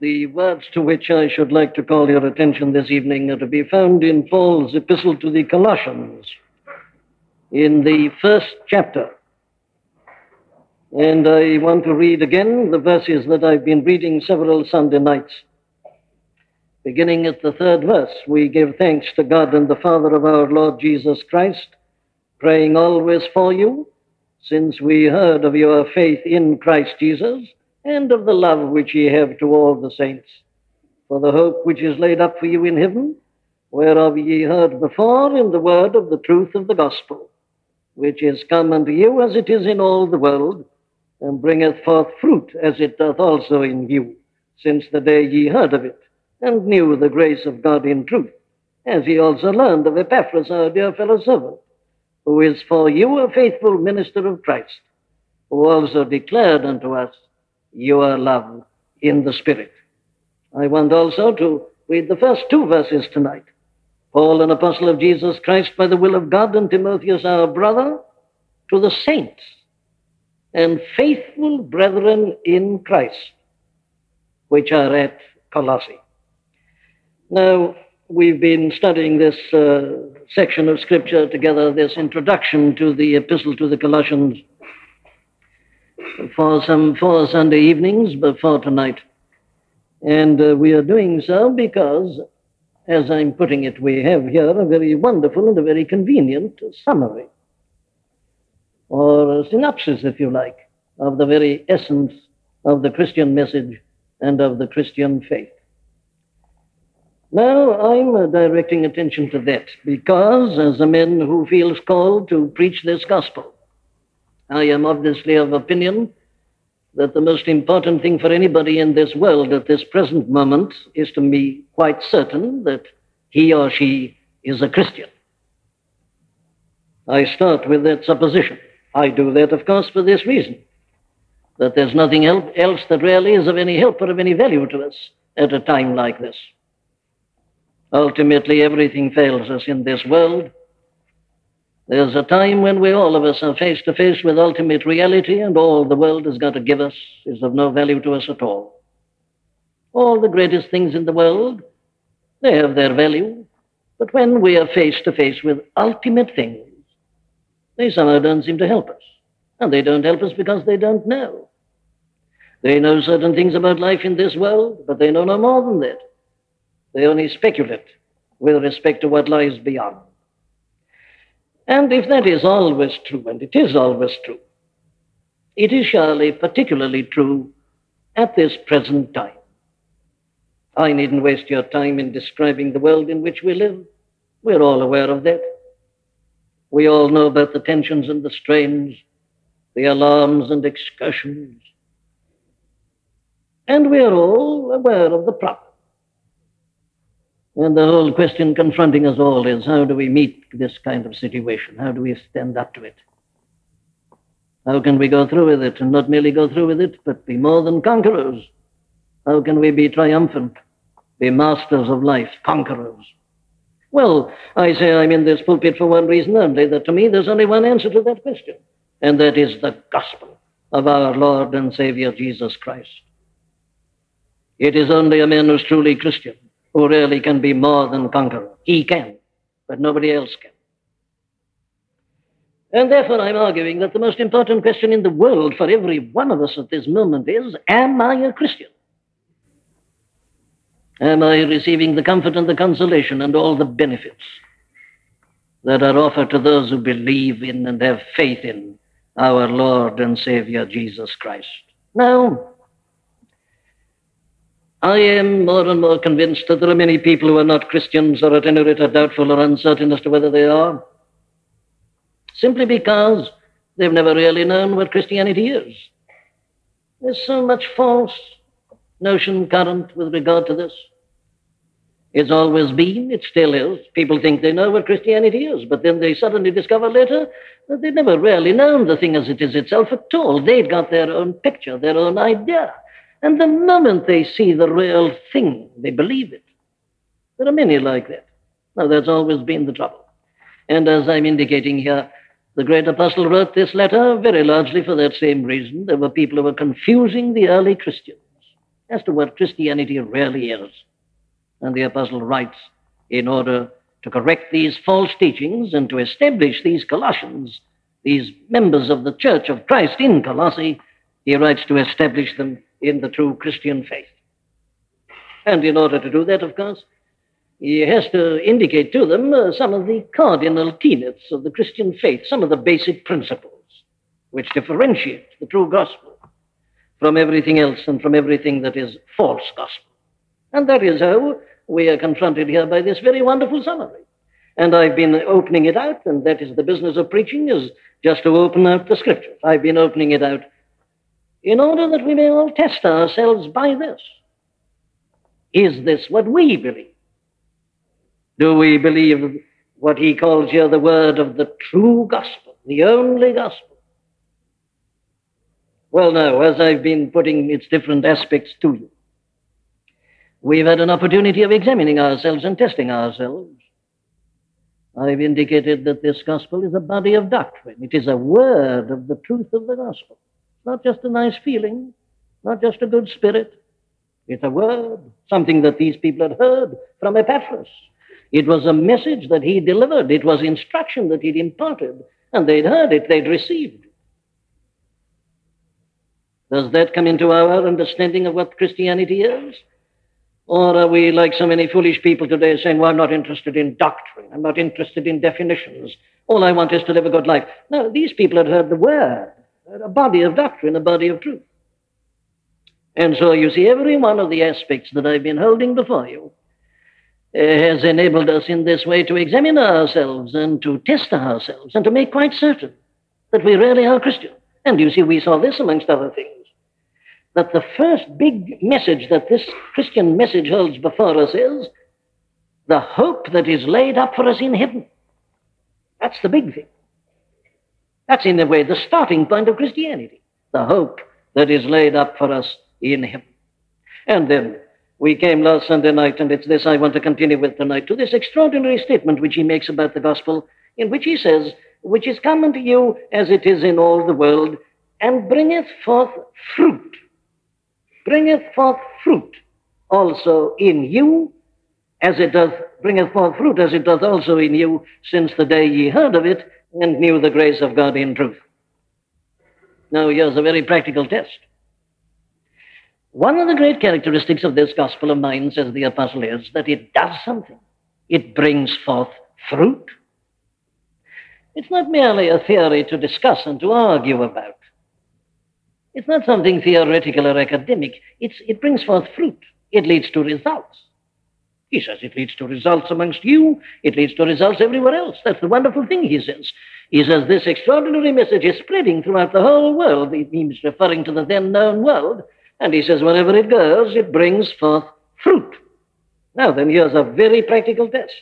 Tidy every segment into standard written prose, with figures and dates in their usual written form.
The words to which I should like to call your attention this evening are to be found in Paul's epistle to the Colossians, in the first chapter. And I want to read again the verses that I've been reading several Sunday nights. Beginning at the third verse, we give thanks to God and the Father of our Lord Jesus Christ, praying always for you, since we heard of your faith in Christ Jesus, and of the love which ye have to all the saints, for the hope which is laid up for you in heaven, whereof ye heard before in the word of the truth of the gospel, which is come unto you as it is in all the world, and bringeth forth fruit as it doth also in you, since the day ye heard of it, and knew the grace of God in truth, as ye also learned of Epaphras, our dear fellow servant, who is for you a faithful minister of Christ, who also declared unto us your love in the Spirit. I want also to read the first two verses tonight. Paul, an apostle of Jesus Christ by the will of God, and Timotheus, our brother, to the saints and faithful brethren in Christ, which are at Colossae. Now, we've been studying this section of Scripture together, this introduction to the epistle to the Colossians, for some 4 Sunday evenings before tonight. And we are doing so because, as I'm putting it, we have here a very wonderful and a very convenient summary, or a synopsis, if you like, of the very essence of the Christian message and of the Christian faith. Now, I'm directing attention to that because, as a man who feels called to preach this gospel, I am obviously of opinion that the most important thing for anybody in this world at this present moment is to be quite certain that he or she is a Christian. I start with that supposition. I do that, of course, for this reason, that there's nothing else that really is of any help or of any value to us at a time like this. Ultimately, everything fails us in this world. There's a time when we all of us are face to face with ultimate reality, and all the world has got to give us is of no value to us at all. All the greatest things in the world, they have their value, but when we are face to face with ultimate things, they somehow don't seem to help us. And they don't help us because they don't know. They know certain things about life in this world, but they know no more than that. They only speculate with respect to what lies beyond. And if that is always true, and it is always true, it is surely particularly true at this present time. I needn't waste your time in describing the world in which we live. We're all aware of that. We all know about the tensions and the strains, the alarms and excursions. And we're all aware of the problem. And the whole question confronting us all is, how do we meet this kind of situation? How do we stand up to it? How can we go through with it, and not merely go through with it, but be more than conquerors? How can we be triumphant, be masters of life, conquerors? Well, I say I'm in this pulpit for one reason only, that to me there's only one answer to that question, and that is the gospel of our Lord and Savior Jesus Christ. It is only a man who's truly Christian who really can be more than conqueror. He can, but nobody else can. And therefore I'm arguing that the most important question in the world for every one of us at this moment is, am I a Christian? Am I receiving the comfort and the consolation and all the benefits that are offered to those who believe in and have faith in our Lord and Savior Jesus Christ? Now, I am more and more convinced that there are many people who are not Christians, or at any rate are doubtful or uncertain as to whether they are, simply because they've never really known what Christianity is. There's so much false notion current with regard to this. It's always been, it still is. People think they know what Christianity is, but then they suddenly discover later that they've never really known the thing as it is itself at all. They've got their own picture, their own idea. And the moment they see the real thing, they believe it. There are many like that. Now, that's always been the trouble. And as I'm indicating here, the great apostle wrote this letter very largely for that same reason. There were people who were confusing the early Christians. as to what Christianity really is. And the apostle writes, in order to correct these false teachings and to establish these Colossians, these members of the church of Christ in Colossae, he writes to establish them in the true Christian faith. And in order to do that, of course, he has to indicate to them some of the cardinal tenets of the Christian faith, some of the basic principles which differentiate the true gospel from everything else and from everything that is false gospel. And that is how we are confronted here by this very wonderful summary. And I've been opening it out, and that is the business of preaching, is just to open out the scriptures. I've been opening it out in order that we may all test ourselves by this. Is this what we believe? Do we believe what he calls here the word of the true gospel, the only gospel? Well, now, as I've been putting its different aspects to you, we've had an opportunity of examining ourselves and testing ourselves. I've indicated that this gospel is a body of doctrine. It is a word of the truth of the gospel. Not just a nice feeling, not just a good spirit. It's a word, something that these people had heard from Epaphras. It was a message that he delivered. It was instruction that he'd imparted, and they'd heard it, they'd received it. Does that come into our understanding of what Christianity is? Or are we like so many foolish people today saying, well, I'm not interested in doctrine. I'm not interested in definitions. All I want is to live a good life. No, these people had heard the word, a body of doctrine, a body of truth. And so you see, every one of the aspects that I've been holding before you has enabled us in this way to examine ourselves and to test ourselves and to make quite certain that we really are Christian. And you see, we saw this amongst other things, that the first big message that this Christian message holds before us is the hope that is laid up for us in heaven. That's the big thing. That's, in a way, the starting point of Christianity, the hope that is laid up for us in heaven. And then we came last Sunday night, and it's this I want to continue with tonight, to this extraordinary statement which he makes about the gospel, in which he says, which is common to you as it is in all the world, and bringeth forth fruit. Bringeth forth fruit also in you, as it doth, bringeth forth fruit as it doth also in you, since the day ye heard of it, and knew the grace of God in truth. Now, here's a very practical test. One of the great characteristics of this gospel of mine, says the apostle, is that it does something. It brings forth fruit. It's not merely a theory to discuss and to argue about. It's not something theoretical or academic. It brings forth fruit. It leads to results. He says it leads to results amongst you. It leads to results everywhere else. That's the wonderful thing, he says. He says this extraordinary message is spreading throughout the whole world. He's referring to the then known world. And he says wherever it goes, it brings forth fruit. Now then, here's a very practical test.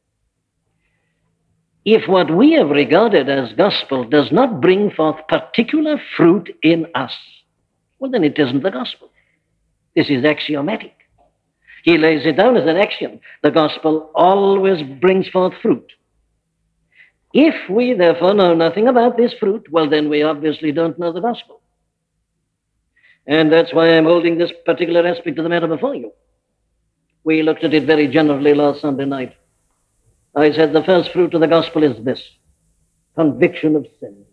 If what we have regarded as gospel does not bring forth particular fruit in us, well, then it isn't the gospel. This is axiomatic. He lays it down as an axiom. The gospel always brings forth fruit. If we, therefore, know nothing about this fruit, well, then we obviously don't know the gospel. And that's why I'm holding this particular aspect of the matter before you. We looked at it very generally last Sunday night. I said the first fruit of the gospel is this: conviction of sin.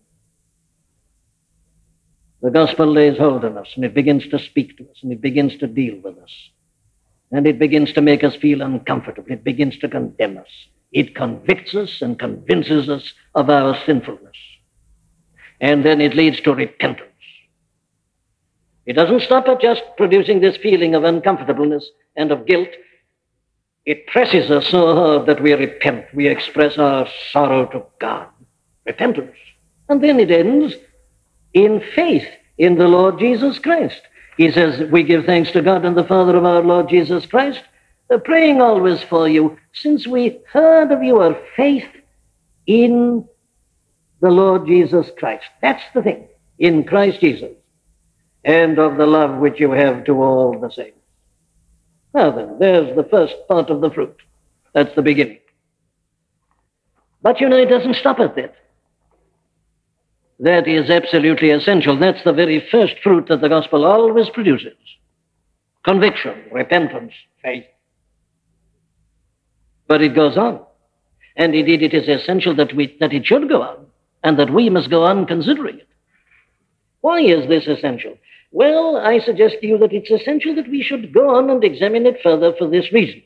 The gospel lays hold on us, and it begins to speak to us, and it begins to deal with us. And it begins to make us feel uncomfortable. It begins to condemn us. It convicts us and convinces us of our sinfulness. And then it leads to repentance. It doesn't stop at just producing this feeling of uncomfortableness and of guilt. It presses us so hard that we repent. We express our sorrow to God. Repentance. And then it ends in faith in the Lord Jesus Christ. He says, we give thanks to God and the Father of our Lord Jesus Christ, praying always for you, since we heard of your faith in the Lord Jesus Christ. That's the thing, in Christ Jesus, and of the love which you have to all the saints. Now then, there's the first part of the fruit. That's the beginning. But you know, it doesn't stop at that. That is absolutely essential. That's the very first fruit that the gospel always produces. conviction, repentance, faith. But it goes on. And indeed, it is essential that it should go on, and that we must go on considering it. Why is this essential? Well, I suggest to you that it's essential that we should go on and examine it further for this reason.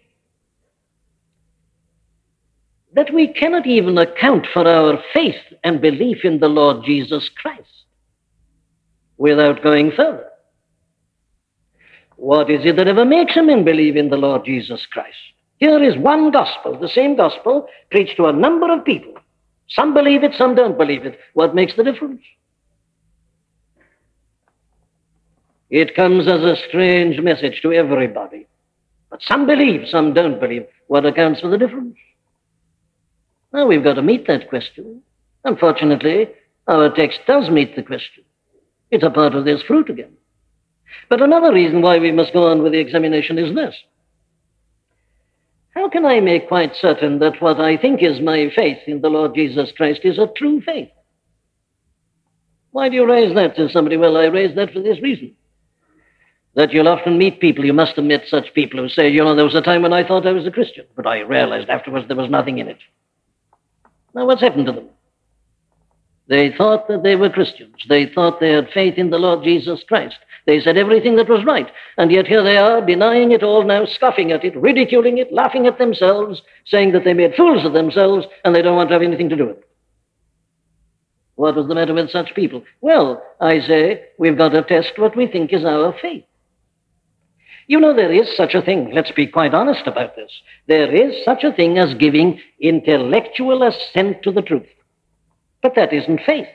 That we cannot even account for our faith and belief in the Lord Jesus Christ without going further. What is it that ever makes a man believe in the Lord Jesus Christ? Here is one gospel, the same gospel, preached to a number of people. Some believe it, some don't believe it. What makes the difference? It comes as a strange message to everybody. But some believe, some don't believe. What accounts for the difference? Now, we've got to meet that question. Unfortunately, our text does meet the question. It's a part of this fruit again. But another reason why we must go on with the examination is this. How can I make quite certain that what I think is my faith in the Lord Jesus Christ is a true faith? Why do you raise that? Says somebody. Well, I raise that for this reason. That you'll often meet people, you must have met such people who say, there was a time when I thought I was a Christian, but I realized afterwards there was nothing in it. Now, what's happened to them? They thought that they were Christians. They thought they had faith in the Lord Jesus Christ. They said everything that was right. And yet here they are, denying it all now, scoffing at it, ridiculing it, laughing at themselves, saying that they made fools of themselves and they don't want to have anything to do with it. What was the matter with such people? Well, I say, we've got to test what we think is our faith. There is such a thing. Let's be quite honest about this. There is such a thing as giving intellectual assent to the truth. But that isn't faith.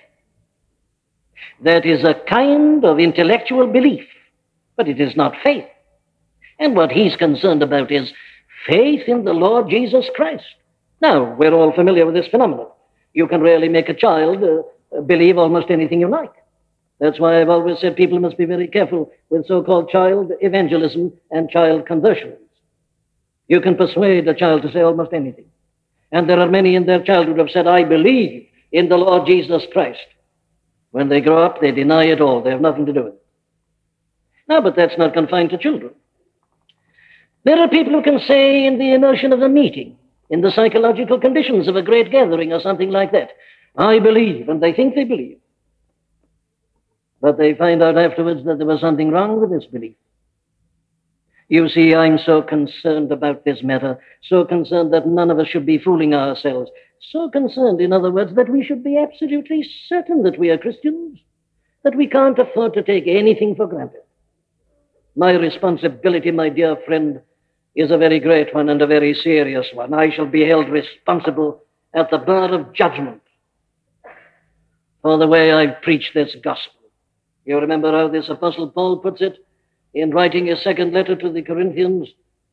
That is a kind of intellectual belief, but it is not faith. And what he's concerned about is faith in the Lord Jesus Christ. Now, we're all familiar with this phenomenon. You can rarely make a child believe almost anything you like. That's why I've always said people must be very careful with so-called child evangelism and child conversions. You can persuade a child to say almost anything. And there are many in their childhood who have said, I believe in the Lord Jesus Christ. When they grow up, they deny it all. They have nothing to do with it. No, but that's not confined to children. There are people who can say in the immersion of a meeting, in the psychological conditions of a great gathering or something like that, I believe, and they think they believe. But they find out afterwards that there was something wrong with this belief. You see, I'm so concerned about this matter, so concerned that none of us should be fooling ourselves, so concerned, in other words, that we should be absolutely certain that we are Christians, that we can't afford to take anything for granted. My responsibility, my dear friend, is a very great one and a very serious one. I shall be held responsible at the bar of judgment for the way I've preached this gospel. You remember how this Apostle Paul puts it in writing his second letter to the Corinthians?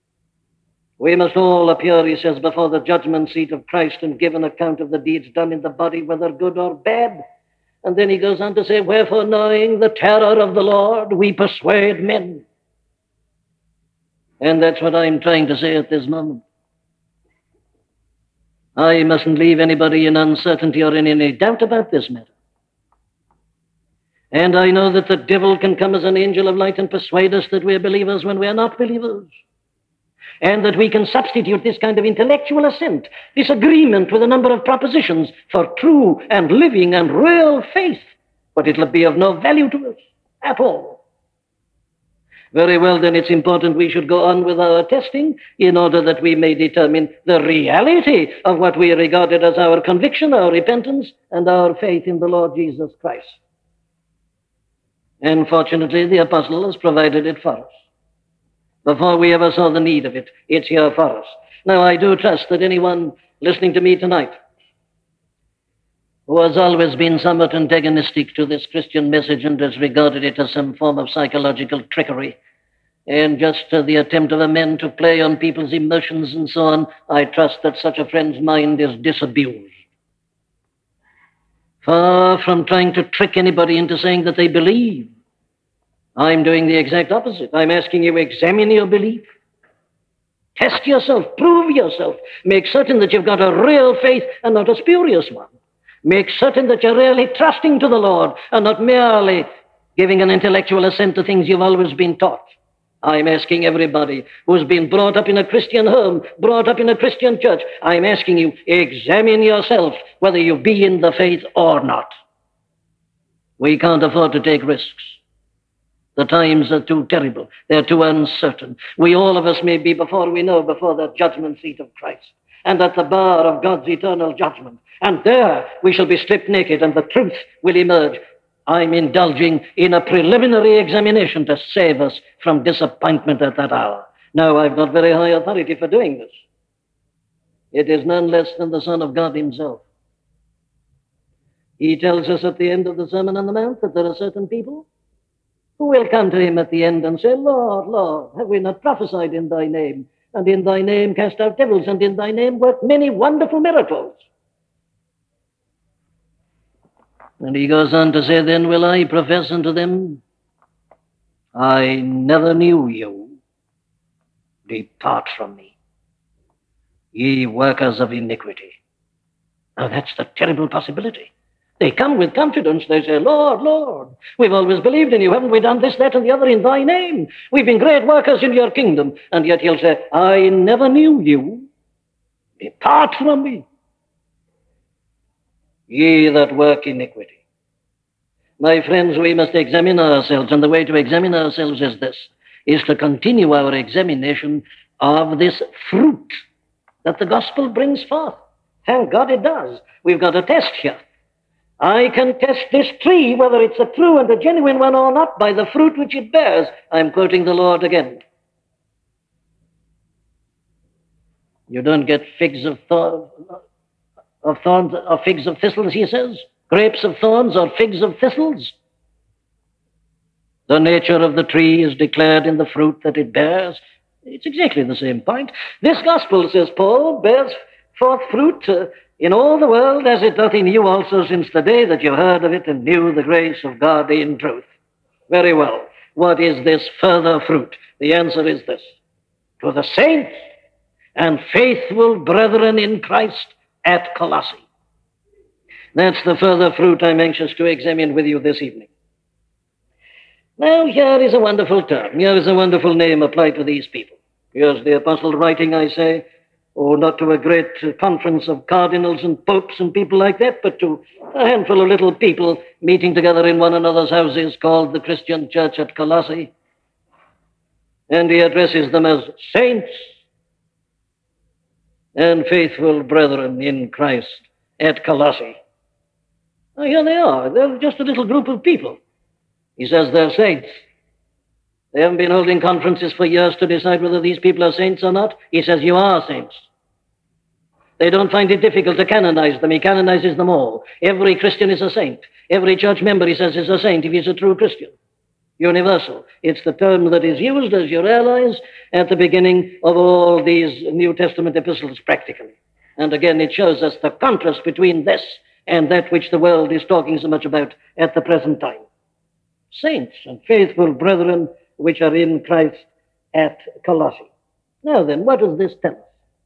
We must all appear, he says, before the judgment seat of Christ and give an account of the deeds done in the body, whether good or bad. And then he goes on to say, wherefore, knowing the terror of the Lord, we persuade men. And that's what I'm trying to say at this moment. I mustn't leave anybody in uncertainty or in any doubt about this matter. And I know that the devil can come as an angel of light and persuade us that we're believers when we're not believers. And that we can substitute this kind of intellectual assent, this agreement with a number of propositions for true and living and real faith. But it'll be of no value to us at all. Very well, then it's important we should go on with our testing in order that we may determine the reality of what we regarded as our conviction, our repentance, and our faith in the Lord Jesus Christ. And fortunately, the apostle has provided it for us. Before we ever saw the need of it, it's here for us. Now, I do trust that anyone listening to me tonight who has always been somewhat antagonistic to this Christian message and has regarded it as some form of psychological trickery and just the attempt of a man to play on people's emotions and so on, I trust that such a friend's mind is disabused. Far from trying to trick anybody into saying that they believe, I'm doing the exact opposite. I'm asking you, examine your belief. Test yourself, prove yourself. Make certain that you've got a real faith and not a spurious one. Make certain that you're really trusting to the Lord and not merely giving an intellectual assent to things you've always been taught. I'm asking everybody who's been brought up in a Christian home, brought up in a Christian church, I'm asking you, examine yourself whether you be in the faith or not. We can't afford to take risks. The times are too terrible. They're too uncertain. We, all of us, may be, before we know, before the judgment seat of Christ and at the bar of God's eternal judgment. And there we shall be stripped naked and the truth will emerge. I'm indulging in a preliminary examination to save us from disappointment at that hour. Now, I've got very high authority for doing this. It is none less than the Son of God himself. He tells us at the end of the Sermon on the Mount that there are certain people who will come to him at the end and say, Lord, Lord, have we not prophesied in thy name, and in thy name cast out devils, and in thy name worked many wonderful miracles? And he goes on to say, then will I profess unto them, I never knew you. Depart from me, ye workers of iniquity. Now that's the terrible possibility. They come with confidence. They say, Lord, Lord, we've always believed in you. Haven't we done this, that, and the other in thy name? We've been great workers in your kingdom. And yet he'll say, I never knew you. Depart from me, ye that work iniquity. My friends, we must examine ourselves, and the way to examine ourselves is this, is to continue our examination of this fruit that the gospel brings forth. Thank God it does. We've got a test here. I can test this tree, whether it's a true and a genuine one or not, by the fruit which it bears. I'm quoting the Lord again. You don't get figs of thorns, or figs of thistles, he says. Grapes of thorns or figs of thistles. The nature of the tree is declared in the fruit that it bears. It's exactly the same point. This gospel, says Paul, bears forth fruit in all the world, as it doth in you also, since the day that you heard of it and knew the grace of God in truth. Very well. What is this further fruit? The answer is this. To the saints and faithful brethren in Christ at Colossae. That's the further fruit I'm anxious to examine with you this evening. Now, here is a wonderful term. Here is a wonderful name applied to these people. Here's the apostle writing, I say, not to a great conference of cardinals and popes and people like that, but to a handful of little people meeting together in one another's houses called the Christian Church at Colossae. And he addresses them as saints and faithful brethren in Christ at Colossae. Now, here they are. They're just a little group of people. He says they're saints. They haven't been holding conferences for years to decide whether these people are saints or not. He says, you are saints. They don't find it difficult to canonize them. He canonizes them all. Every Christian is a saint. Every church member, he says, is a saint if he's a true Christian. Universal. It's the term that is used, as you realize, at the beginning of all these New Testament epistles practically. And again, it shows us the contrast between this and that which the world is talking so much about at the present time. Saints and faithful brethren which are in Christ at Colossae. Now then, what does this tell us?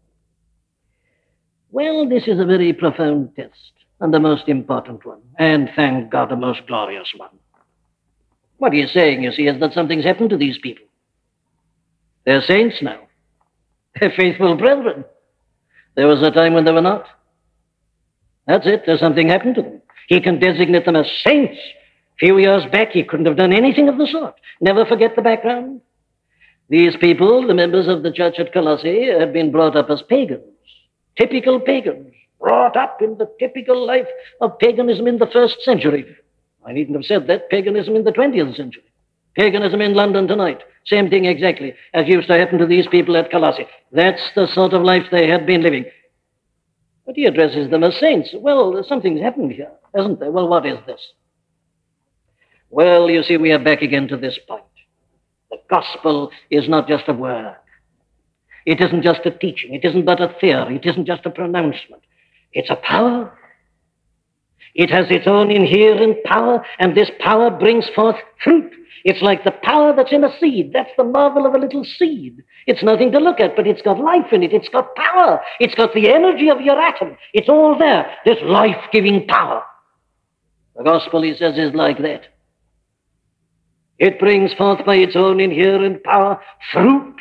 Well, this is a very profound test, and the most important one, and thank God, a most glorious one. What he is saying, you see, is that something's happened to these people. They're saints now. They're faithful brethren. There was a time when they were not. That's it. There's something happened to them. He can designate them as saints. A few years back, he couldn't have done anything of the sort. Never forget the background. These people, the members of the church at Colossae, had been brought up as pagans. Typical pagans, brought up in the typical life of paganism in the 1st century. I needn't have said that. Paganism in the 20th century. Paganism in London tonight. Same thing exactly as used to happen to these people at Colossae. That's the sort of life they had been living. But he addresses them as saints. Well, something's happened here, hasn't there? Well, what is this? Well, you see, we are back again to this point. The gospel is not just a word. It isn't just a teaching. It isn't but a theory. It isn't just a pronouncement. It's a power. It has its own inherent power, and this power brings forth fruit. It's like the power that's in a seed. That's the marvel of a little seed. It's nothing to look at, but it's got life in it. It's got power. It's got the energy of your atom. It's all there, this life-giving power. The gospel, he says, is like that. It brings forth by its own inherent power fruit.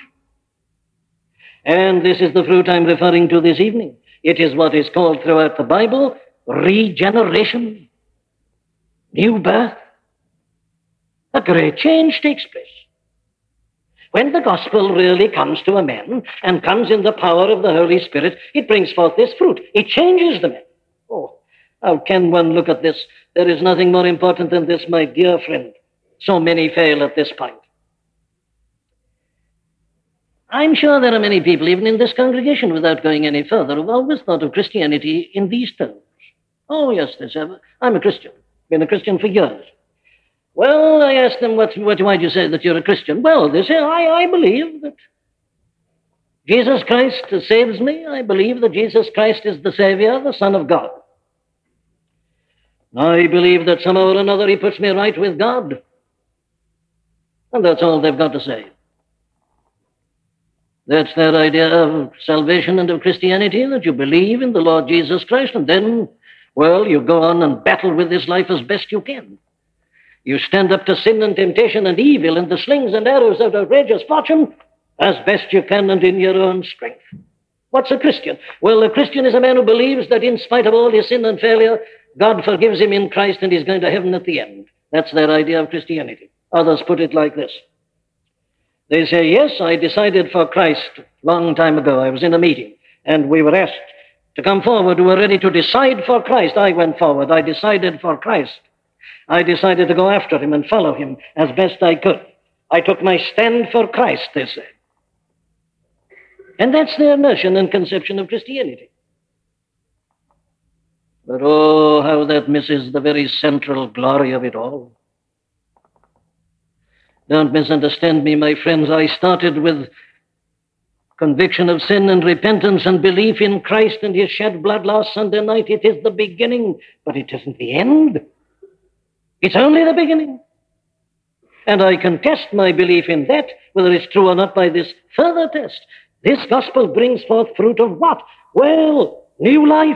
And this is the fruit I'm referring to this evening. It is what is called throughout the Bible regeneration, new birth. A great change takes place. When the gospel really comes to a man and comes in the power of the Holy Spirit, it brings forth this fruit. It changes the man. Oh, how can one look at this? There is nothing more important than this, my dear friend. So many fail at this point. I'm sure there are many people, even in this congregation, without going any further, who've always thought of Christianity in these terms. Oh, yes, I'm a Christian. Been a Christian for years. Well, I asked them, why do you say that you're a Christian? Well, they say, I believe that Jesus Christ saves me. I believe that Jesus Christ is the Savior, the Son of God. I believe that somehow or another he puts me right with God. And that's all they've got to say. That's their idea of salvation and of Christianity, that you believe in the Lord Jesus Christ, and then, well, you go on and battle with this life as best you can. You stand up to sin and temptation and evil and the slings and arrows of outrageous fortune as best you can and in your own strength. What's a Christian? Well, a Christian is a man who believes that in spite of all his sin and failure, God forgives him in Christ and he's going to heaven at the end. That's their idea of Christianity. Others put it like this. They say, yes, I decided for Christ long time ago. I was in a meeting and we were asked to come forward. We were ready to decide for Christ. I went forward. I decided for Christ. I decided to go after him and follow him as best I could. I took my stand for Christ, they say. And that's their notion and conception of Christianity. But oh, how that misses the very central glory of it all. Don't misunderstand me, my friends. I started with conviction of sin and repentance and belief in Christ and his shed blood last Sunday night. It is the beginning, but it isn't the end. It's only the beginning. And I can test my belief in that, whether it's true or not, by this further test. This gospel brings forth fruit of what? Well, new life.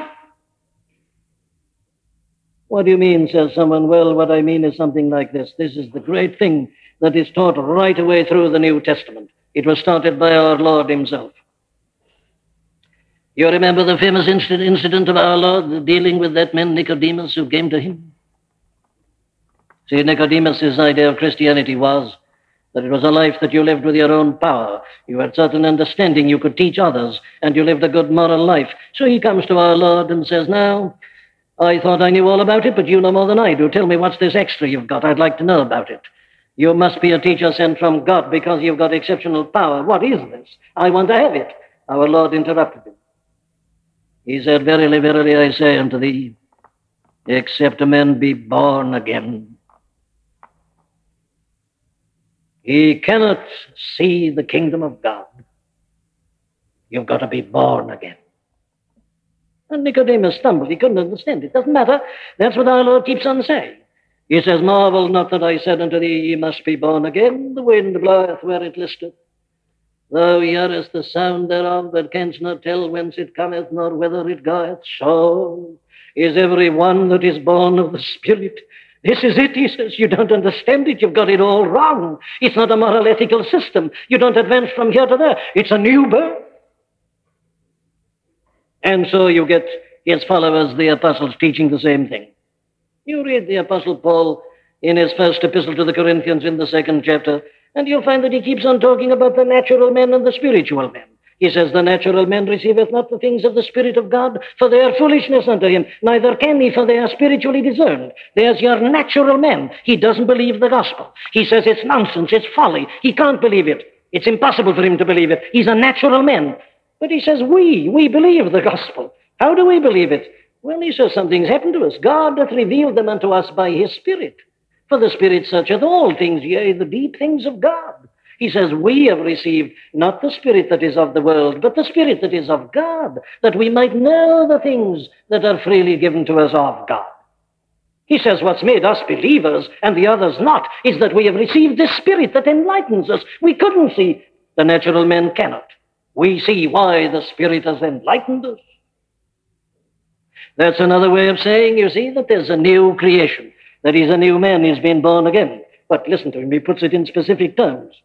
What do you mean, says someone? Well, what I mean is something like this. This is the great thing that is taught right away through the New Testament. It was started by our Lord himself. You remember the famous incident of our Lord dealing with that man Nicodemus who came to him? See, Nicodemus' idea of Christianity was that it was a life that you lived with your own power. You had certain understanding, you could teach others, and you lived a good moral life. So he comes to our Lord and says, now, I thought I knew all about it, but you know more than I do. Tell me, what's this extra you've got? I'd like to know about it. You must be a teacher sent from God because you've got exceptional power. What is this? I want to have it. Our Lord interrupted him. He said, verily, verily, I say unto thee, except a man be born again, he cannot see the kingdom of God. You've got to be born again. And Nicodemus stumbled. He couldn't understand it. Doesn't matter. That's what our Lord keeps on saying. He says, marvel not that I said unto thee, ye must be born again. The wind bloweth where it listeth. Thou hearest the sound thereof, but canst not tell whence it cometh, nor whither it goeth. So is every one that is born of the Spirit. This is it, he says. You don't understand it. You've got it all wrong. It's not a moral ethical system. You don't advance from here to there. It's a new birth. And so you get his followers, the apostles, teaching the same thing. You read the Apostle Paul in his first epistle to the Corinthians in the 2nd chapter, and you'll find that he keeps on talking about the natural man and the spiritual man. He says, the natural man receiveth not the things of the Spirit of God, for they are foolishness unto him. Neither can he, for they are spiritually discerned. There's your natural man. He doesn't believe the gospel. He says it's nonsense, it's folly. He can't believe it. It's impossible for him to believe it. He's a natural man. But he says, we believe the gospel. How do we believe it? Well, he says something's happened to us. God hath revealed them unto us by his Spirit. For the Spirit searcheth all things, yea, the deep things of God. He says, we have received not the spirit that is of the world, but the Spirit that is of God, that we might know the things that are freely given to us of God. He says, what's made us believers and the others not is that we have received this Spirit that enlightens us. We couldn't see. The natural man cannot. We see why the Spirit has enlightened us. That's another way of saying, you see, that there's a new creation. That he's a new man, he's been born again. But listen to him, he puts it in specific terms.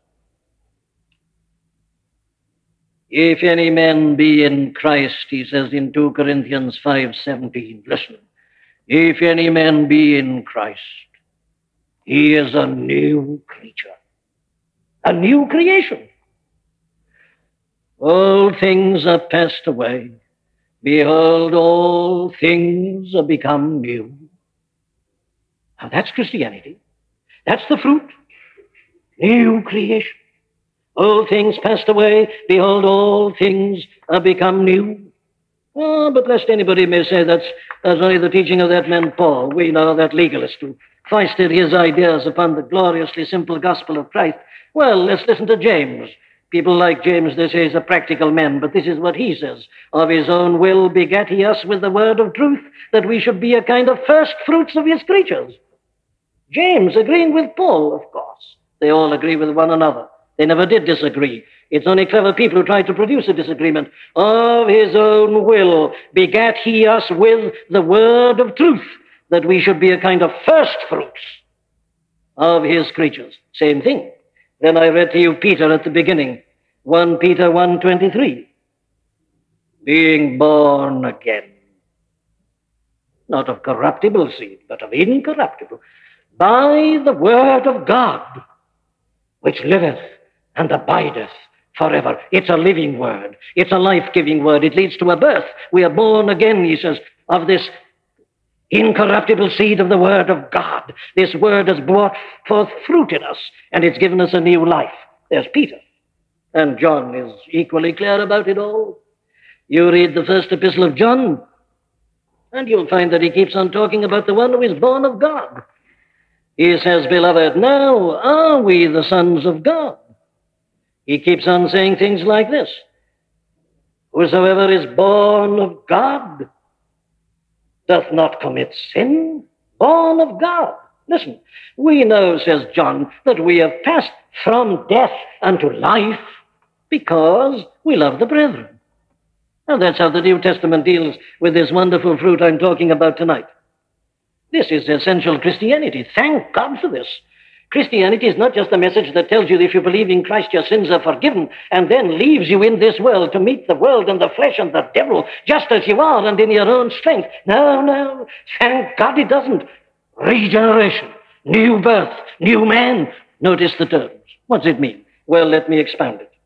If any man be in Christ, he says in 2 Corinthians 5:17, listen, if any man be in Christ, he is a new creature, a new creation. All things are passed away. Behold, all things are become new. Now that's Christianity. That's the fruit. New creation. All things passed away. Behold, all things are become new. Oh, but lest anybody may say that's only the teaching of that man Paul. We know that legalist who foisted his ideas upon the gloriously simple gospel of Christ. Well, let's listen to James. People like James, they say, is a practical man, but this is what he says. Of his own will begat he us with the word of truth, that we should be a kind of first fruits of his creatures. James agreeing with Paul, of course. They all agree with one another. They never did disagree. It's only clever people who try to produce a disagreement. Of his own will begat he us with the word of truth, that we should be a kind of first fruits of his creatures. Same thing. Then I read to you Peter at the beginning, 1 Peter 1:23. Being born again, not of corruptible seed, but of incorruptible, by the word of God, which liveth and abideth forever. It's a living word. It's a life-giving word. It leads to a birth. We are born again, he says, of this incorruptible seed of the word of God. This word has brought forth fruit in us, and it's given us a new life. There's Peter. And John is equally clear about it all. You read the first epistle of John, and you'll find that he keeps on talking about the one who is born of God. He says, beloved, now are we the sons of God. He keeps on saying things like this. Whosoever is born of God doth not commit sin, born of God. Listen, we know, says John, that we have passed from death unto life because we love the brethren. And that's how the New Testament deals with this wonderful fruit I'm talking about tonight. This is essential Christianity. Thank God for this. Christianity is not just a message that tells you that if you believe in Christ, your sins are forgiven, and then leaves you in this world to meet the world and the flesh and the devil just as you are and in your own strength. No. Thank God it doesn't. Regeneration, new birth, new man. Notice the terms. What's it mean? Well, let me expound it.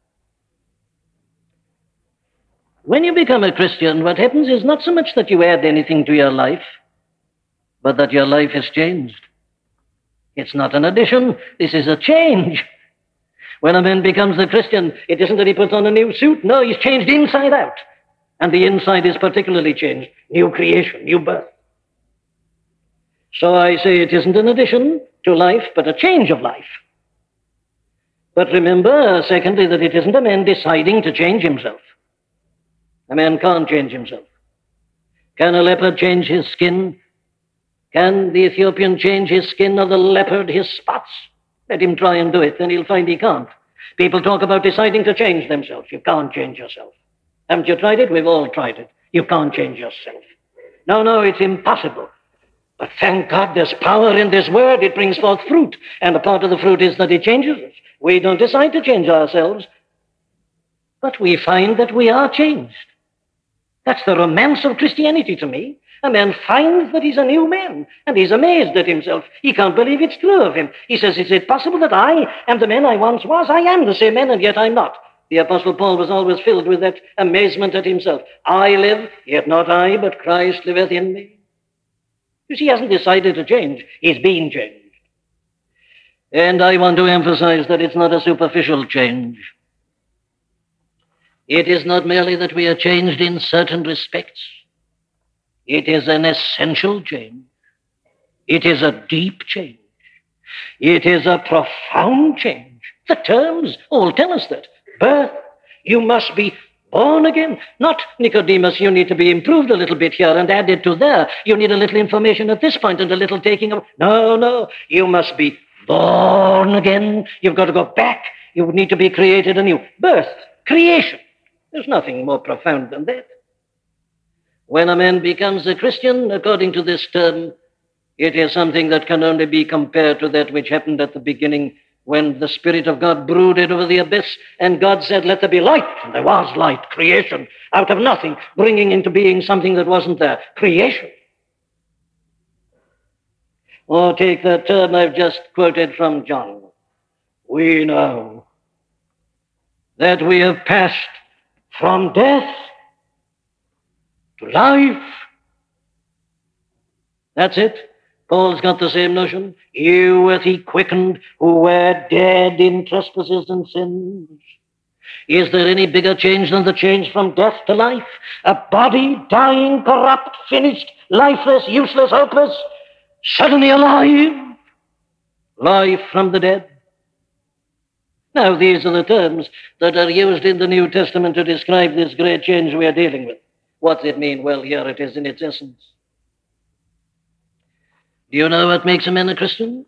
When you become a Christian, what happens is not so much that you add anything to your life, but that your life is changed. It's not an addition, this is a change. When a man becomes a Christian, it isn't that he puts on a new suit. No, he's changed inside out. And the inside is particularly changed. New creation, new birth. So I say it isn't an addition to life, but a change of life. But remember, secondly, that it isn't a man deciding to change himself. A man can't change himself. Can a leopard change his skin? Can the Ethiopian change his skin, or the leopard his spots? Let him try and do it, then he'll find he can't. People talk about deciding to change themselves. You can't change yourself. Haven't you tried it? We've all tried it. You can't change yourself. No, it's impossible. But thank God there's power in this word. It brings forth fruit. And a part of the fruit is that it changes us. We don't decide to change ourselves, but we find that we are changed. That's the romance of Christianity to me. A man finds that he's a new man, and he's amazed at himself. He can't believe it's true of him. He says, is it possible that I am the man I once was? I am the same man, and yet I'm not. The Apostle Paul was always filled with that amazement at himself. I live, yet not I, but Christ liveth in me. You see, he hasn't decided to change. He's been changed. And I want to emphasize that it's not a superficial change. It is not merely that we are changed in certain respects. It is an essential change. It is a deep change. It is a profound change. The terms all tell us that. Birth, you must be born again. Not, Nicodemus, you need to be improved a little bit here and added to there. You need a little information at this point and a little taking of... No, you must be born again. You've got to go back. You need to be created anew. Birth, creation. There's nothing more profound than that. When a man becomes a Christian, according to this term, It is something that can only be compared to that which happened at the beginning when the Spirit of God brooded over the abyss and God said, let there be light. And there was light, creation, out of nothing, bringing into being something that wasn't there, creation. Or take that term I've just quoted from John. We know that we have passed from death to life. That's it. Paul's got the same notion. You hath he quickened who were dead in trespasses and sins. Is there any bigger change than the change from death to life? A body dying, corrupt, finished, lifeless, useless, hopeless, suddenly alive. Life from the dead. Now, these are the terms that are used in the New Testament to describe this great change we are dealing with. What's it mean? Well, here it is in its essence. Do you know what makes a man a Christian?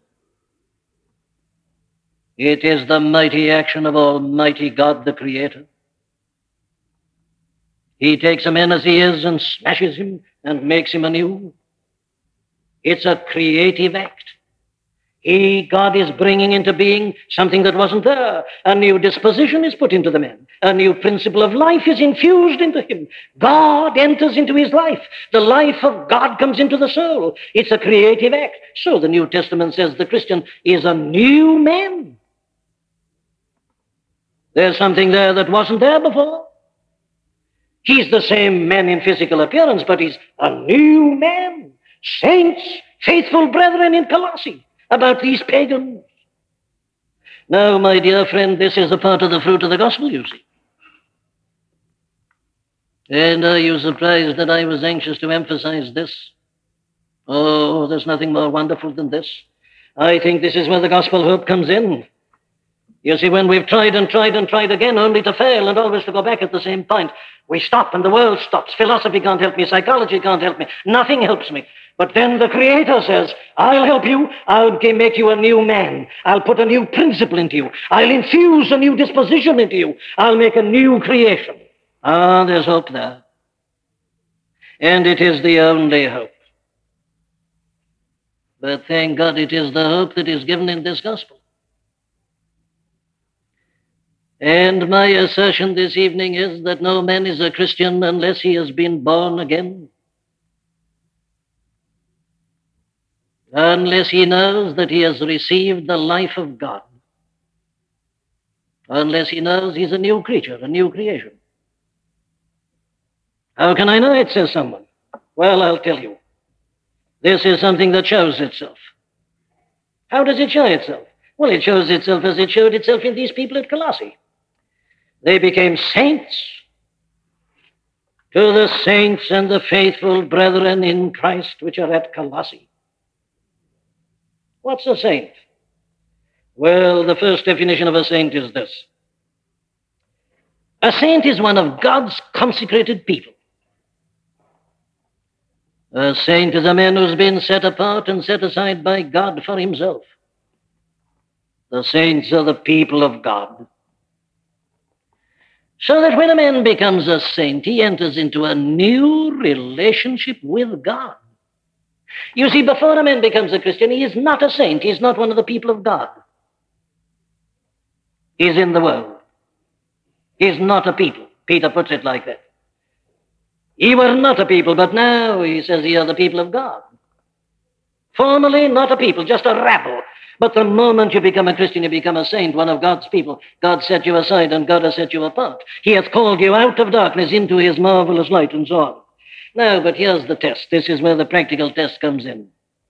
It is the mighty action of Almighty God, the Creator. He takes a man as he is and smashes him and makes him anew. It's a creative act. God is bringing into being something that wasn't there. A new disposition is put into the man. A new principle of life is infused into him. God enters into his life. The life of God comes into the soul. It's a creative act. So the New Testament says the Christian is a new man. There's something there that wasn't there before. He's the same man in physical appearance, but he's a new man. Saints, faithful brethren in Colossae, about these pagans. Now, my dear friend, this is a part of the fruit of the gospel, you see. And are you surprised that I was anxious to emphasize this? Oh, there's nothing more wonderful than this. I think this is where the gospel hope comes in. You see, when we've tried and tried and tried again, only to fail and always to go back at the same point, we stop and the world stops. Philosophy can't help me. Psychology can't help me. Nothing helps me. But then the Creator says, I'll help you. I'll make you a new man. I'll put a new principle into you. I'll infuse a new disposition into you. I'll make a new creation. Ah, there's hope there. And it is the only hope. But thank God it is the hope that is given in this gospel. And my assertion this evening is that no man is a Christian unless he has been born again. Unless he knows that he has received the life of God. Unless he knows he's a new creature, a new creation. How can I know it, says someone? Well, I'll tell you. This is something that shows itself. How does it show itself? Well, it shows itself as it showed itself in these people at Colossae. They became saints. To the saints and the faithful brethren in Christ which are at Colossae. What's a saint? Well, the first definition of a saint is this. A saint is one of God's consecrated people. A saint is a man who's been set apart and set aside by God for himself. The saints are the people of God. So that when a man becomes a saint, he enters into a new relationship with God. You see, before a man becomes a Christian, he is not a saint. He's not one of the people of God. He's in the world. He's not a people. Peter puts it like that. Ye were not a people, but now he says ye are the people of God. Formerly not a people, just a rabble. But the moment you become a Christian, you become a saint, one of God's people. God set you aside and God has set you apart. He hath called you out of darkness into his marvelous light and so on. Now, but here's the test. This is where the practical test comes in.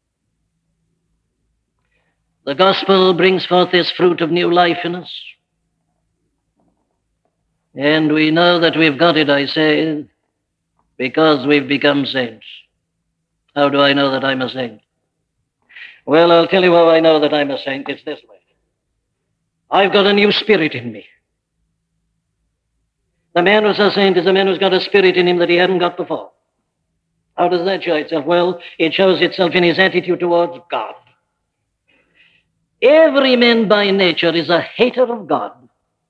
The gospel brings forth this fruit of new life in us. And we know that we've got it, I say, because we've become saints. How do I know that I'm a saint? Well, I'll tell you how I know that I'm a saint. It's this way. I've got a new spirit in me. The man who's a saint is a man who's got a spirit in him that he hadn't got before. How does that show itself? Well, it shows itself in his attitude towards God. Every man by nature is a hater of God.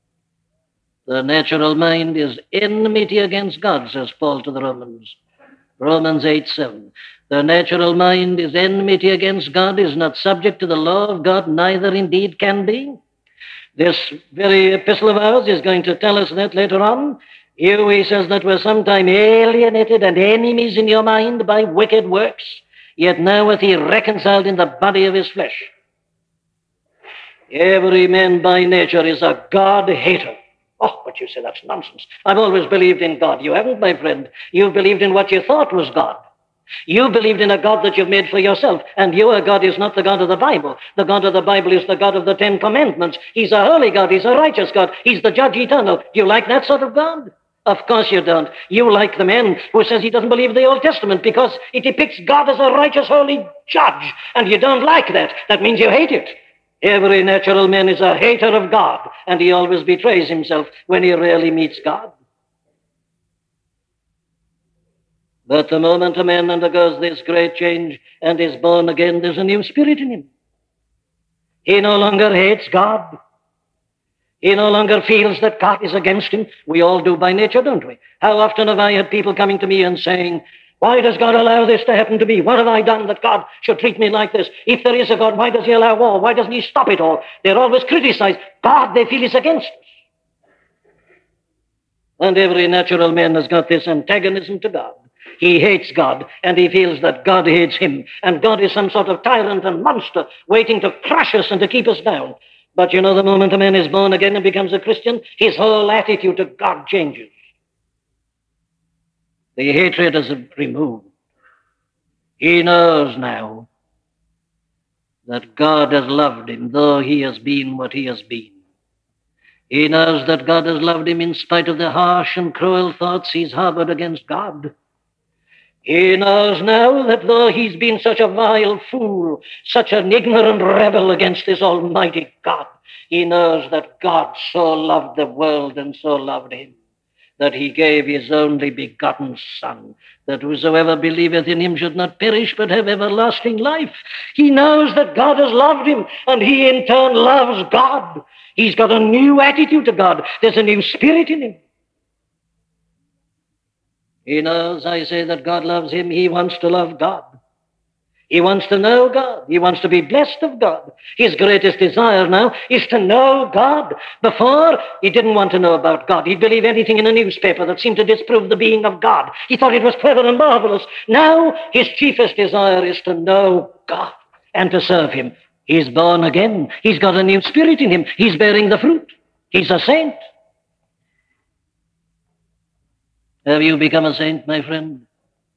The natural mind is enmity against God, says Paul to the Romans. Romans 8:7. The natural mind is enmity against God, is not subject to the law of God, neither indeed can be. This very epistle of ours is going to tell us that later on. Here he says that we're sometime alienated and enemies in your mind by wicked works, yet now hath he reconciled in the body of his flesh. Every man by nature is a God-hater. Oh, but you say that's nonsense. I've always believed in God. You haven't, my friend. You've believed in what you thought was God. You believed in a God that you've made for yourself, and your God is not the God of the Bible. The God of the Bible is the God of the Ten Commandments. He's a holy God. He's a righteous God. He's the judge eternal. Do you like that sort of God? Of course you don't. You like the man who says he doesn't believe the Old Testament because it depicts God as a righteous, holy judge, and you don't like that. That means you hate it. Every natural man is a hater of God, and he always betrays himself when he really meets God. But the moment a man undergoes this great change and is born again, there's a new spirit in him. He no longer hates God. He no longer feels that God is against him. We all do by nature, don't we? How often have I had people coming to me and saying, why does God allow this to happen to me? What have I done that God should treat me like this? If there is a God, why does he allow war? Why doesn't he stop it all? They're always criticized. God, they feel, is against us. And every natural man has got this antagonism to God. He hates God, and he feels that God hates him. And God is some sort of tyrant and monster waiting to crush us and to keep us down. But you know, the moment a man is born again and becomes a Christian, his whole attitude to God changes. The hatred is removed. He knows now that God has loved him, though he has been what he has been. He knows that God has loved him in spite of the harsh and cruel thoughts he's harbored against God. He knows now that though he's been such a vile fool, such an ignorant rebel against this almighty God, he knows that God so loved the world and so loved him, that he gave his only begotten Son, that whosoever believeth in him should not perish but have everlasting life. He knows that God has loved him, and he in turn loves God. He's got a new attitude to God. There's a new spirit in him. He knows, I say, that God loves him. He wants to love God. He wants to know God. He wants to be blessed of God. His greatest desire now is to know God. Before, he didn't want to know about God. He'd believe anything in a newspaper that seemed to disprove the being of God. He thought it was clever and marvelous. Now, his chiefest desire is to know God and to serve him. He's born again. He's got a new spirit in him. He's bearing the fruit. He's a saint. Have you become a saint, my friend?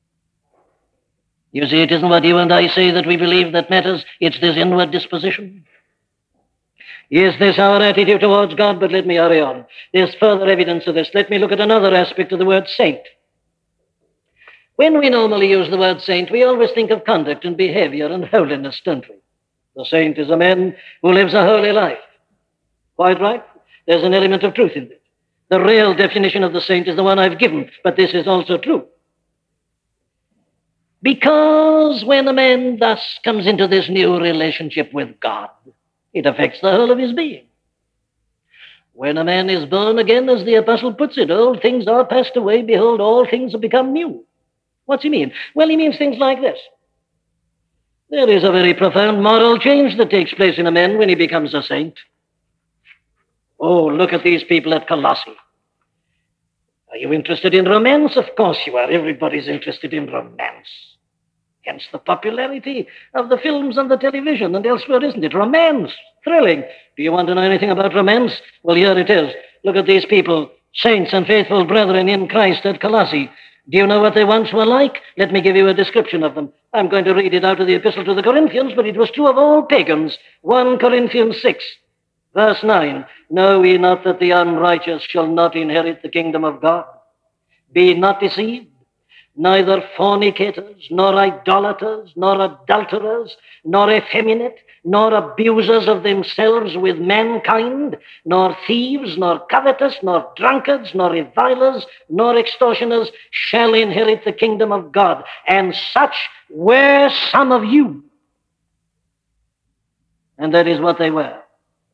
You see, it isn't what you and I say that we believe that matters. It's this inward disposition. Is this our attitude towards God? But let me hurry on. There's further evidence of this. Let me look at another aspect of the word saint. When we normally use the word saint, we always think of conduct and behavior and holiness, don't we? The saint is a man who lives a holy life. Quite right. There's an element of truth in it. The real definition of the saint is the one I've given, but this is also true. Because when a man thus comes into this new relationship with God, it affects the whole of his being. When a man is born again, as the apostle puts it, old things are passed away, behold, all things have become new. What's he mean? Well, he means things like this. There is a very profound moral change that takes place in a man when he becomes a saint. Oh, look at these people at Colossae. Are you interested in romance? Of course you are. Everybody's interested in romance. Hence the popularity of the films and the television and elsewhere, isn't it? Romance. Thrilling. Do you want to know anything about romance? Well, here it is. Look at these people, saints and faithful brethren in Christ at Colossae. Do you know what they once were like? Let me give you a description of them. I'm going to read it out of the epistle to the Corinthians, but it was true of all pagans. 1 Corinthians 6. Verse 9, know ye not that the unrighteous shall not inherit the kingdom of God? Be not deceived, neither fornicators, nor idolaters, nor adulterers, nor effeminate, nor abusers of themselves with mankind, nor thieves, nor covetous, nor drunkards, nor revilers, nor extortioners shall inherit the kingdom of God. And such were some of you. And that is what they were.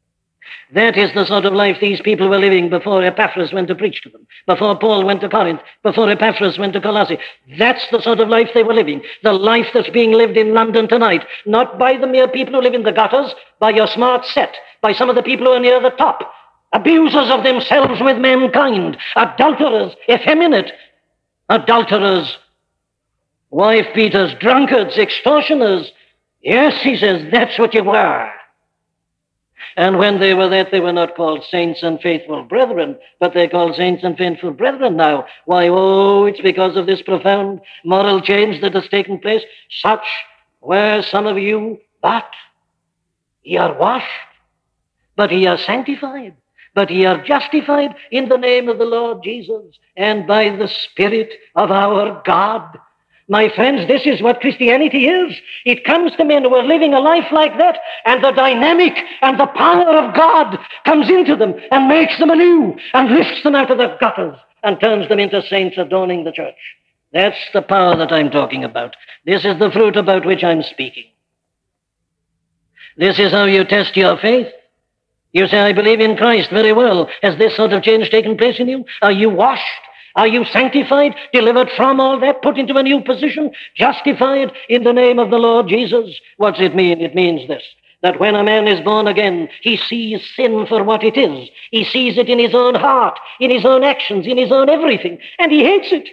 That is the sort of life these people were living before Epaphras went to preach to them, before Paul went to Corinth, before Epaphras went to Colossae. That's the sort of life they were living, the life that's being lived in London tonight, not by the mere people who live in the gutters, by your smart set, by some of the people who are near the top, abusers of themselves with mankind, adulterers, effeminate, adulterers, wife-beaters, drunkards, extortioners. Yes, he says, that's what you were. And when they were that, they were not called saints and faithful brethren, but they're called saints and faithful brethren now. Why, oh, it's because of this profound moral change that has taken place. Such were some of you, but ye are washed, but ye are sanctified, but ye are justified in the name of the Lord Jesus and by the Spirit of our God. My friends, this is what Christianity is. It comes to men who are living a life like that, and the dynamic and the power of God comes into them and makes them anew and lifts them out of the gutters and turns them into saints adorning the church. That's the power that I'm talking about. This is the fruit about which I'm speaking. This is how you test your faith. You say, I believe in Christ. Very well. Has this sort of change taken place in you? Are you washed? Are you sanctified, delivered from all that, put into a new position, justified in the name of the Lord Jesus? What's it mean? It means this, that when a man is born again, he sees sin for what it is. He sees it in his own heart, in his own actions, in his own everything, and he hates it.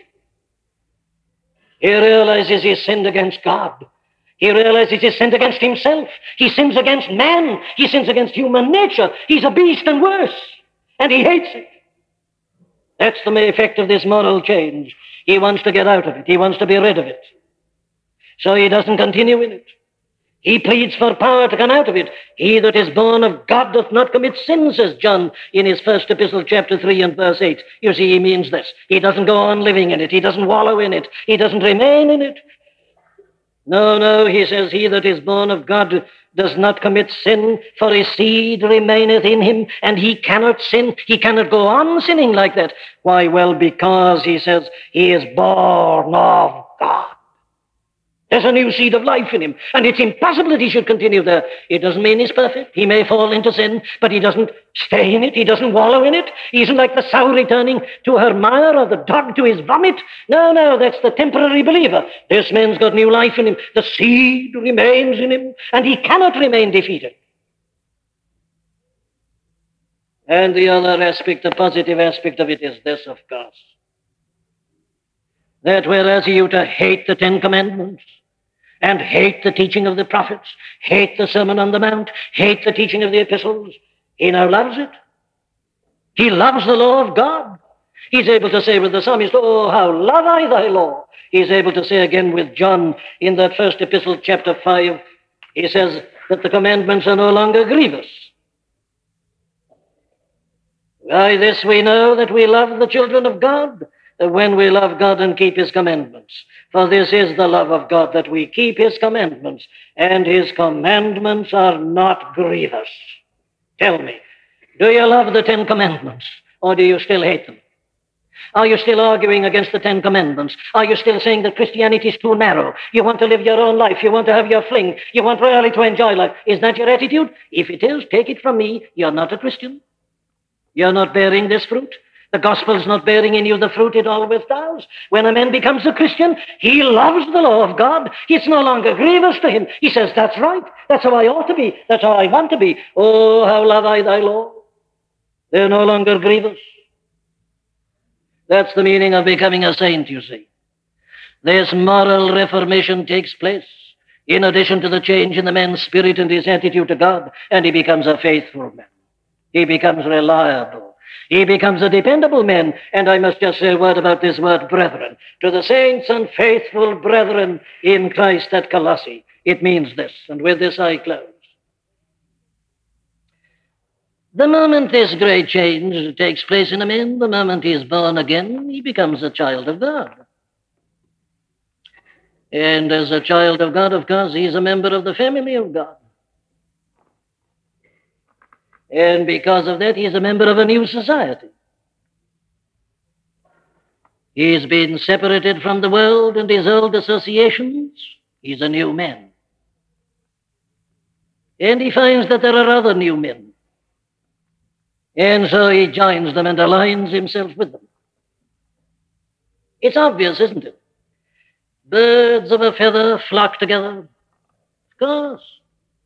He realizes he's sinned against God. He realizes he's sinned against himself. He sins against man. He sins against human nature. He's a beast and worse, and he hates it. That's the effect of this moral change. He wants to get out of it. He wants to be rid of it. So he doesn't continue in it. He pleads for power to come out of it. He that is born of God doth not commit sin, says John in his first epistle, chapter 3 and verse 8. You see, he means this. He doesn't go on living in it. He doesn't wallow in it. He doesn't remain in it. No, he says, he that is born of God does not commit sin, for his seed remaineth in him, and he cannot sin. He cannot go on sinning like that. Why? Well, because, he says, he is born of God. There's a new seed of life in him, and it's impossible that he should continue there. It doesn't mean he's perfect. He may fall into sin, but he doesn't stay in it. He doesn't wallow in it. He isn't like the sow returning to her mire or the dog to his vomit. No, that's the temporary believer. This man's got new life in him. The seed remains in him, and he cannot remain defeated. And the other aspect, the positive aspect of it is this, of course, that whereas he used to hate the Ten Commandments, and hate the teaching of the prophets, hate the Sermon on the Mount, hate the teaching of the epistles, he now loves it. He loves the law of God. He's able to say with the psalmist, oh, how love I thy law. He's able to say again with John in that first epistle, chapter 5, he says that the commandments are no longer grievous. By this we know that we love the children of God, when we love God and keep his commandments. For this is the love of God, that we keep his commandments, and his commandments are not grievous. Tell me, do you love the Ten Commandments, or do you still hate them? Are you still arguing against the Ten Commandments? Are you still saying that Christianity is too narrow? You want to live your own life. You want to have your fling. You want really to enjoy life. Is that your attitude? If it is, take it from me, you're not a Christian. You're not bearing this fruit. The gospel's not bearing in you the fruit it always does. When a man becomes a Christian, he loves the law of God. It's no longer grievous to him. He says, that's right. That's how I ought to be. That's how I want to be. Oh, how love I thy law. They're no longer grievous. That's the meaning of becoming a saint, you see. This moral reformation takes place in addition to the change in the man's spirit and his attitude to God, and he becomes a faithful man. He becomes reliable. He becomes a dependable man. And I must just say a word about this word brethren. To the saints and faithful brethren in Christ at Colossae, it means this. And with this I close. The moment this great change takes place in a man, the moment he is born again, he becomes a child of God. And as a child of God, of course, he is a member of the family of God. And because of that, he is a member of a new society. He's been separated from the world and his old associations. He's a new man. And he finds that there are other new men. And so he joins them and aligns himself with them. It's obvious, isn't it? Birds of a feather flock together. Of course.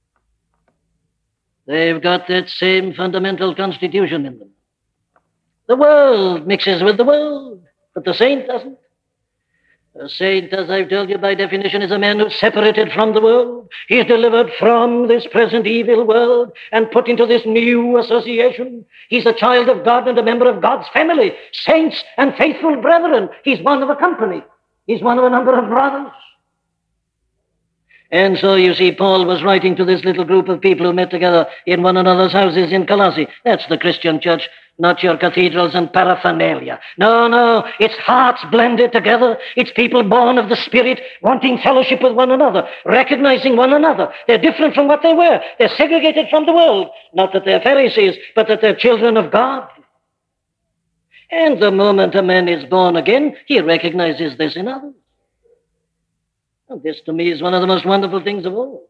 They've got that same fundamental constitution in them. The world mixes with the world, but the saint doesn't. A saint, as I've told you by definition, is a man who's separated from the world. He's delivered from this present evil world and put into this new association. He's a child of God and a member of God's family, saints and faithful brethren. He's one of a company. He's one of a number of brothers. And so, you see, Paul was writing to this little group of people who met together in one another's houses in Colossae. That's the Christian church, not your cathedrals and paraphernalia. No, it's hearts blended together. It's people born of the Spirit, wanting fellowship with one another, recognizing one another. They're different from what they were. They're segregated from the world. Not that they're Pharisees, but that they're children of God. And the moment a man is born again, he recognizes this in others. And this, to me, is one of the most wonderful things of all.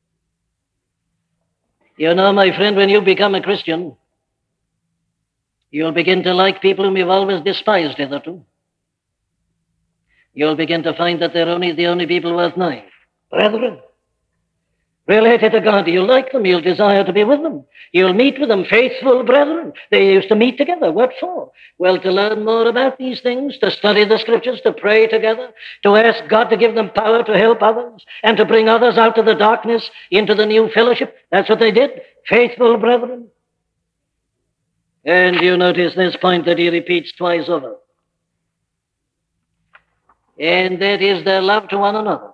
You know, my friend, when you become a Christian, you'll begin to like people whom you've always despised hitherto. You'll begin to find that they're the only people worth knowing. Brethren, related to God, you'll like them, you'll desire to be with them. You'll meet with them, faithful brethren. They used to meet together. What for? Well, to learn more about these things, to study the Scriptures, to pray together, to ask God to give them power to help others, and to bring others out of the darkness into the new fellowship. That's what they did, faithful brethren. And you notice this point that he repeats twice over. And that is their love to one another.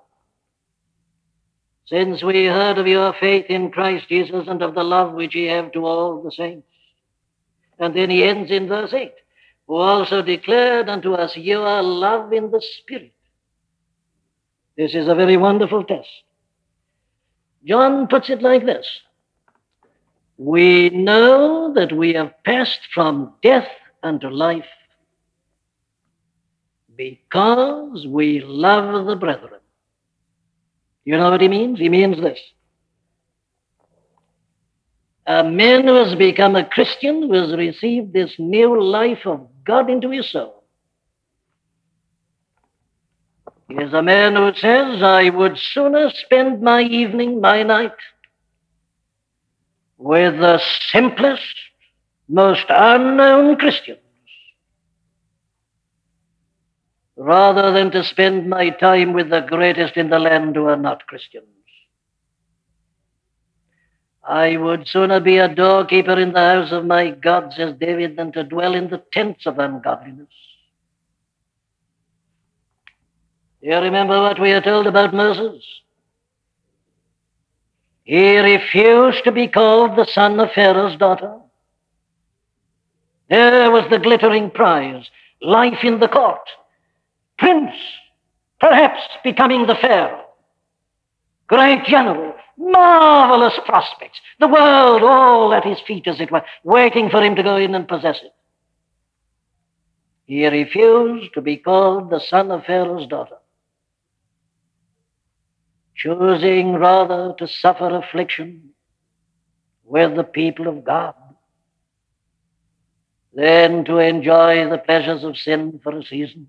Since we heard of your faith in Christ Jesus and of the love which ye have to all the saints. And then he ends in verse 8, who also declared unto us your love in the Spirit. This is a very wonderful test. John puts it like this. We know that we have passed from death unto life because we love the brethren. You know what he means? He means this. A man who has become a Christian, who has received this new life of God into his soul, is a man who says, I would sooner spend my evening, my night, with the simplest, most unknown Christians, rather than to spend my time with the greatest in the land who are not Christians. I would sooner be a doorkeeper in the house of my God, says David, than to dwell in the tents of ungodliness. You remember what we are told about Moses? He refused to be called the son of Pharaoh's daughter. There was the glittering prize, life in the court, prince, perhaps becoming the Pharaoh, great general, marvelous prospects, the world all at his feet, as it were, waiting for him to go in and possess it. He refused to be called the son of Pharaoh's daughter, choosing rather to suffer affliction with the people of God than to enjoy the pleasures of sin for a season.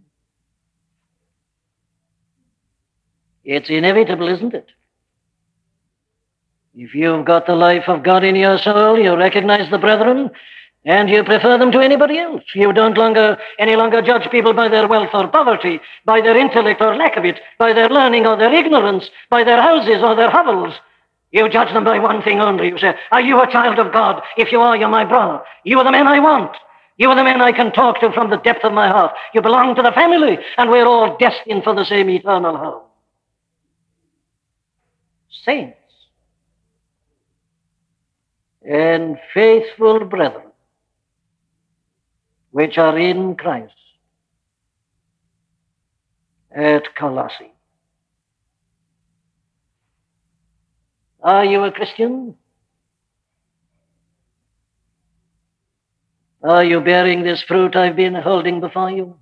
It's inevitable, isn't it? If you've got the life of God in your soul, you recognize the brethren, and you prefer them to anybody else. You don't any longer judge people by their wealth or poverty, by their intellect or lack of it, by their learning or their ignorance, by their houses or their hovels. You judge them by one thing only. You say, are you a child of God? If you are, you're my brother. You are the man I want. You are the man I can talk to from the depth of my heart. You belong to the family, and we're all destined for the same eternal home. Saints and faithful brethren, which are in Christ at Colossae. Are you a Christian? Are you bearing this fruit I've been holding before you?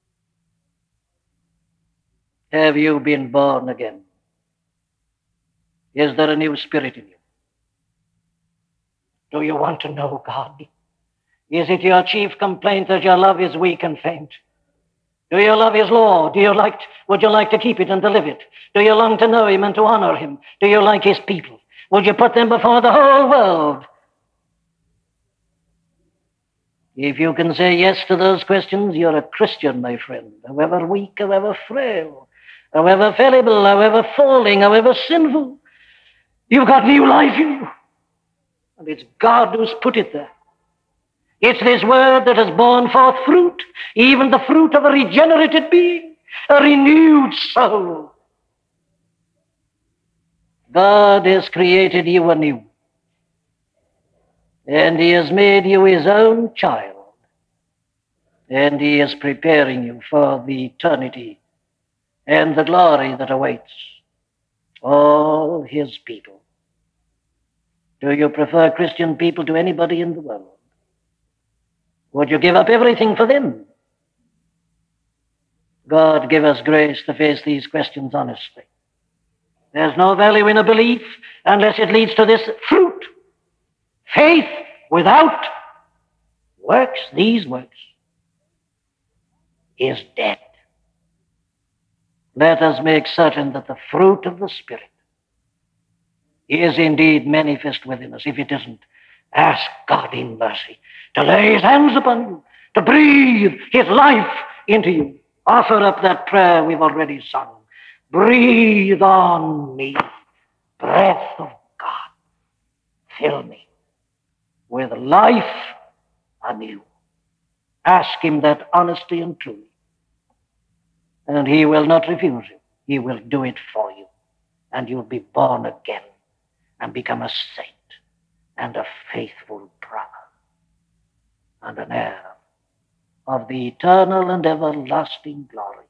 Have you been born again? Is there a new spirit in you? Do you want to know God? Is it your chief complaint that your love is weak and faint? Do you love his law? Would you like to keep it and to live it? Do you long to know him and to honor him? Do you like his people? Would you put them before the whole world? If you can say yes to those questions, you're a Christian, my friend, however weak, however frail, however fallible, however falling, however sinful. You've got new life in you. And it's God who's put it there. It's this word that has borne forth fruit, even the fruit of a regenerated being, a renewed soul. God has created you anew, and he has made you his own child, and he is preparing you for the eternity and the glory that awaits all his people. Do you prefer Christian people to anybody in the world? Would you give up everything for them? God give us grace to face these questions honestly. There's no value in a belief unless it leads to this fruit. Faith without works, these works, is dead. Let us make certain that the fruit of the Spirit is indeed manifest within us. If it isn't, ask God in mercy to lay his hands upon you, to breathe his life into you. Offer up that prayer we've already sung. Breathe on me, breath of God. Fill me with life anew. Ask him that honestly and truly, and he will not refuse you. He will do it for you, and you'll be born again and become a saint and a faithful brother and an heir of the eternal and everlasting glory